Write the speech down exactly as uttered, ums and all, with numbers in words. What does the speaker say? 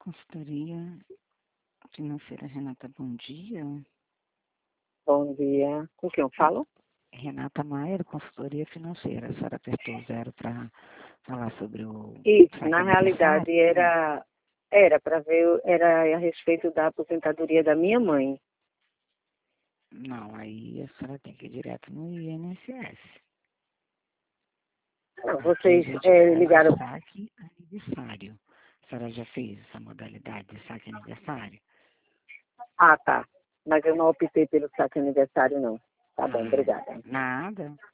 Consultoria financeira, Renata, bom dia. Bom dia. Com quem eu falo? Renata Maier, consultoria financeira. A senhora apertou zero para falar sobre o Isso, saque na aniversário? realidade era era para ver, era a respeito da aposentadoria da minha mãe. Não, aí a senhora tem que ir direto no I N S S. Não, Aqui vocês a gente é, faz ligaram. o saque aniversário. A senhora já fez essa modalidade de saque aniversário? Ah, tá. Mas eu não optei pelo saque aniversário, não. Tá bom, Ah, obrigada. nada.